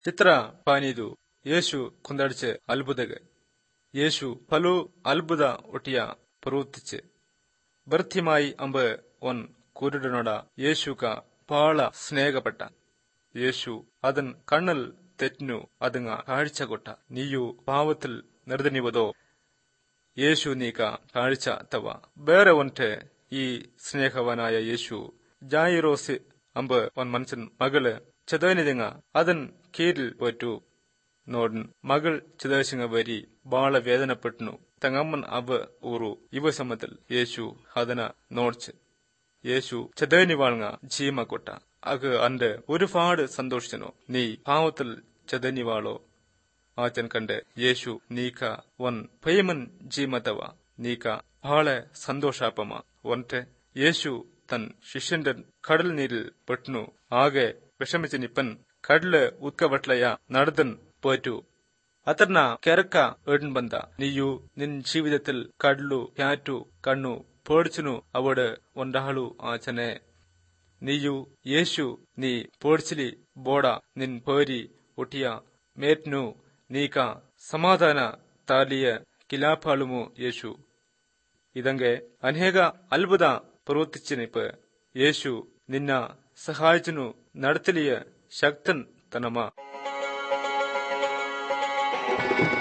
ಚಿತ್ರ ಪಾನಿದು ಯೇಸು ಕೊಂದಡಿಚೆ ಅಲ್ಬುದಗೆ ಯೇಸು ಪಲು ಅಲ್ಬುದ ಒಟಿಯ ಪ್ರವರ್ತಿಚೆ ಬರ್ತಿಮಾಯಿ ಅಂಬ ಒನ್ ಕುರುಡನೊಡ യേശുക പാള സ്നേഹപ്പെട്ട യേശു അതൻ കണ്ണൽ തെറ്റിനു അതുങ്ങ കാഴ്ച കൊട്ട നീയു പാവത്തിൽ നിർദ്ദനിവതോ യേശു നീക കാഴ്ച തവ ಬೇರೆ ಒಂಟೆ ಈ ಸ್ನೇಹವನಾಯ യേശു ജായിറോസ് അമ്പ് ഒൻ മനുഷ്യൻ മകള് ചതനിതിങ്ങ അതൻ കീരിൽ പോറ്റു നോടൻ മകൾ ചതേശിങ്ങ വരി ബാള വേദനപ്പെട്ടുന്നു തങ്ങമ്മൻ അവ ഊറു ഇവ സമത്തിൽ യേശു അതന നോಡ್ಚೆ യേശു ചതേനി വാൾങ്ങ ജീമ കൊട്ട അക് അന്റെ ഒരുപാട് സന്തോഷിച്ചനോ നീ പാവത്തിൽ ചതേനി വാളോ ആചൻ കണ്ട് യേശു നീക ഒൻ പയമൻ ജീമതവ നീക ഭാള സന്തോഷാപമ ഒൻറ്റെ യേശു തൻ ശിഷ്യന്റെ കടൽ നീരിൽ പെട്ടുന്നു ആകെ വിഷമിച്ച് നിപ്പൻ കടല് ഉത്കവട്ലയ നടതൻ പോറ്റു അത്തർന ಕೆರಕ ഏടൻ ബന്ത നീയു നിൻ ജീവിതത്തിൽ കടലു ക്യാറ്റു കണ്ണു പേടിച്ചുನು അവട് ಒಂದಾಳು ಆಚನೆ നീയു യേശു നീ പേടിച്ചിലി ബോഡ നിൻ പേരി ഒട്ടിയ മേറ്റ്നു നീക സമാധാന താലിയ കിലാപ്പാളുമു യേശു ഇതಂಗೆ ಅನೇಕ ಅಲ್ಬುದ ಪ್ರವರ್ತಿಸಿನಿಪ യേശു ನಿನ್ನ ಸಹಾಯಜನು നടത്തലിയ ശക്തൻ തനമ